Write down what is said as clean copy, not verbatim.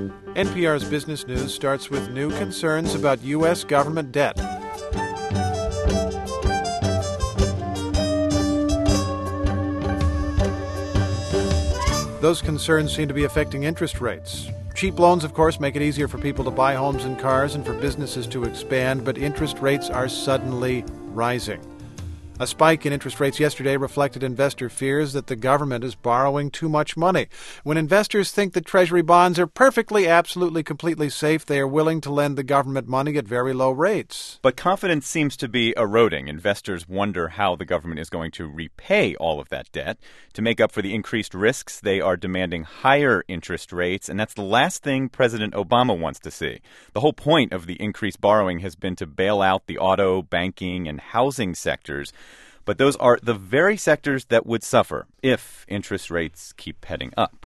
NPR's Business News starts with new concerns about U.S. government debt. Those concerns seem to be affecting interest rates. Cheap loans, of course, make it easier for people to buy homes and cars and for businesses to expand, but interest rates are suddenly rising. A spike in interest rates yesterday reflected investor fears that the government is borrowing too much money. When investors think that Treasury bonds are perfectly, absolutely, completely safe, they are willing to lend the government money at very low rates. But confidence seems to be eroding. Investors wonder how the government is going to repay all of that debt. To make up for the increased risks, they are demanding higher interest rates, and that's the last thing President Obama wants to see. The whole point of the increased borrowing has been to bail out the auto, banking, and housing sectors. But those are the very sectors that would suffer if interest rates keep heading up.